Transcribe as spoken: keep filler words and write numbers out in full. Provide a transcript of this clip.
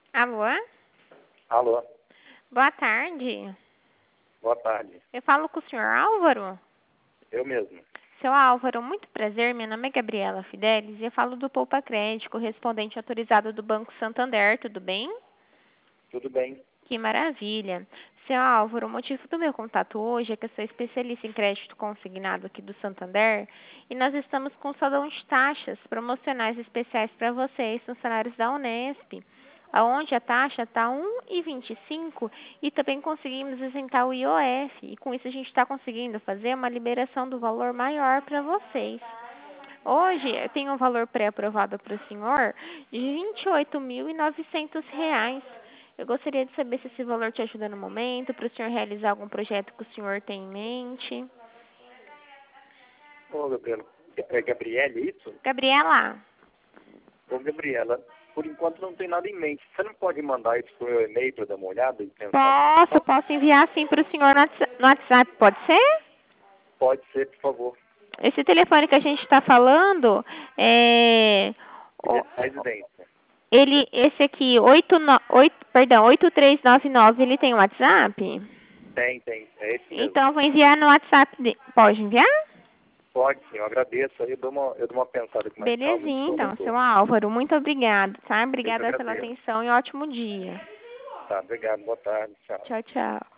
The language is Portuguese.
Alô? Alô, Boa tarde. boa tarde. Eu falo com o senhor Álvaro? Eu mesmo. Seu Álvaro, muito prazer. Meu nome é Gabriela Fidelis e eu falo do Poupa Crédito, correspondente autorizado do Banco Santander. Tudo bem? Tudo bem? Que maravilha. Seu Álvaro, o motivo do meu contato hoje é que eu sou especialista em crédito consignado aqui do Santander e nós estamos com um salão de taxas promocionais especiais para vocês, funcionários da Unesp, aonde a taxa está um vírgula vinte e cinco e também conseguimos isentar o I O F e com isso a gente está conseguindo fazer uma liberação do valor maior para vocês. Hoje eu tenho um valor pré-aprovado para o senhor de vinte e oito mil e novecentos reais. Eu gostaria de saber se esse valor te ajuda no momento, para o senhor realizar algum projeto que o senhor tem em mente. Ô, Gabriela, é Gabriela, isso? Gabriela, Ô, Gabriela, por enquanto não tem nada em mente. Você não pode mandar isso pro meu e-mail para eu dar uma olhada e pensar? posso, posso enviar sim para o senhor no Whats- no WhatsApp, pode ser? Pode ser, por favor. Esse telefone que a gente está falando, é, Ele é o- da residência. ele, esse aqui, oito, no- oito, perdão, oito três nove nove, ele tem WhatsApp? Tem, tem. É esse mesmo. Então, eu vou enviar no WhatsApp. De... Pode enviar? Pode sim, eu agradeço. Aí eu dou uma, eu dou uma pensada com mais calma e te Belezinha, dou um então, seu retorno. Álvaro. Muito obrigado, tá? Eu que Obrigada pela agradeço. atenção e ótimo dia. Tá, obrigado. Boa tarde. Tchau. Tchau, tchau.